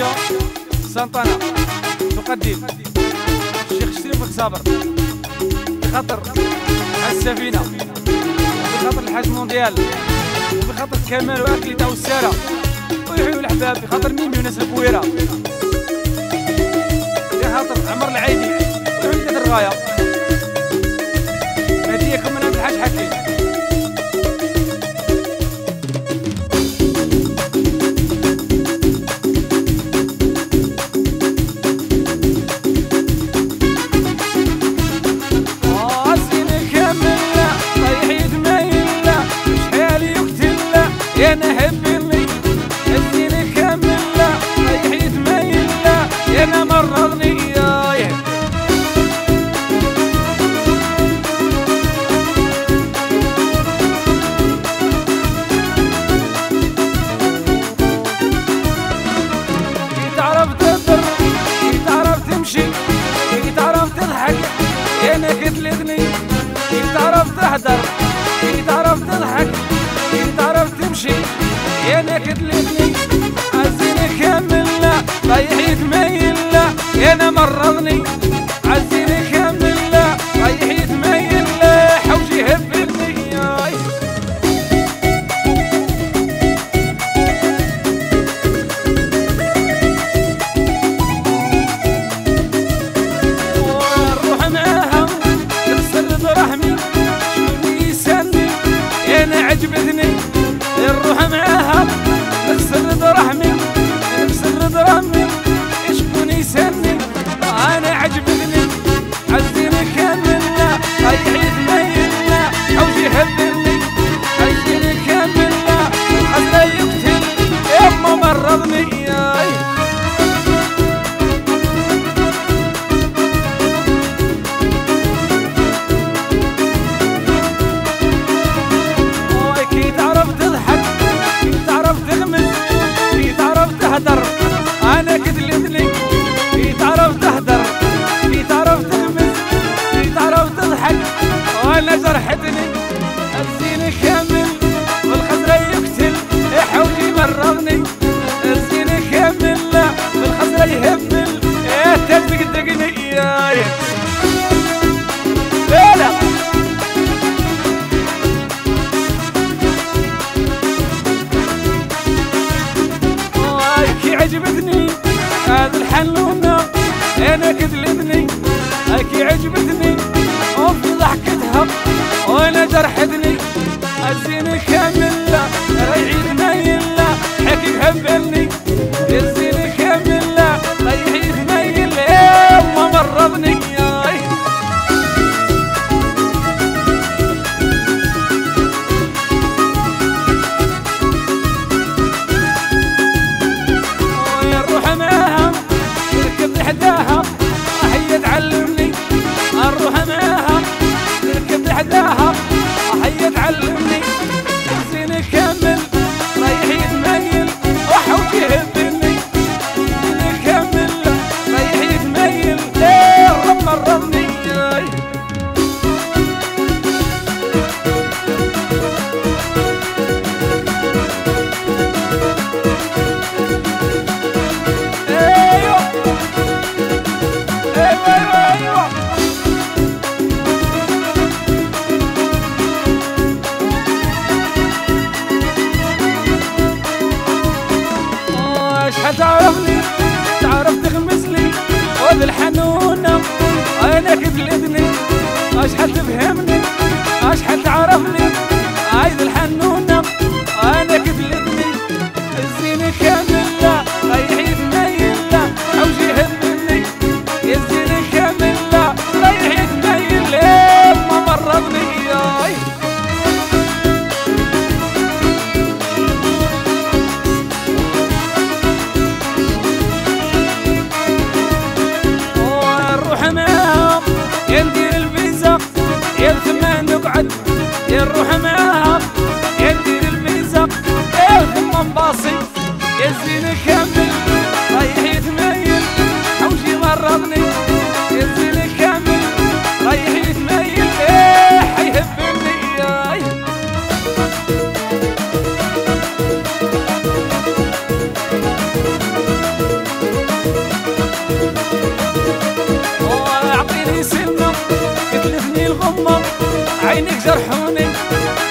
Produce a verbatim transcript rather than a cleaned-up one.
سانطانا تقدم الشيخ شريف الصابر بخاطر السفينة، بخاطر الحاج مونديال، وبخاطر كمال واكليتا والسارة ويحيوا الأحباب، بخاطر ميمي وناس الكويرة، بخاطر عمر العيدي وعمدة الغاية. هديكم من عند الحاج حكيم. يا نحبني الدين كامل لا رايح يتميل لا يا انا مرضني يا تعرف تضر تعرف تمشي تعرف تضحك يا انا كتلتني تعرف تحضر تعرف تضحك تعرف تمشي يا انا كتلتني عزيني كامل لا رايح يتميل لا يا انا مرضني عزيني كامل لا رايح يتميل لا حوجي هبلني نروح معاها تغسل برحمي شكون يساندي يا انا عجبتني نروح معاها نغسل برحمي نغسل برحمي شكون يسني انا عجبتني عزيني كامل لا رايح يتميل لا حوجي هبلني عزيني كامل لا الحزن يقتل يما مرضني تهدر انا كتلتني في تعرف تهدر في تعرف تغمز في تعرف تضحك وانا جرحتني الزين كامل والخزرة يقتل حولي مرضني الزين كامل لا والخزرة يهبل تدق دقني يا لا عجبتني هذا الحنونة انا كتلتني هاكي عجبتني وفي ضحكتها وانا جرحتني الزين كامل لا رايح يتميل لا حكي هبلني الزين كامل لا رايح يتميل يما مرضني حداها هي تعلمني نروح معاها نركب حداها هي تعلمني الزين كامل رايح يتميل وحوجي يهبني الزين كامل رايح يتميل ليه رب مرضني تعرفني تعرف تغمزلي وذي الحنونة انا كتلتني اشحال تفهمني اشحال تعرفني هاي الحنونة انا كتلتني الزين كامل لا رايح يتميل لا حوجي يهبلني الزين كامل لا رايح يتميل يما مرضني ندير الفيزا يا اعطيني سنة قتلتني الغمة عينك جرحوني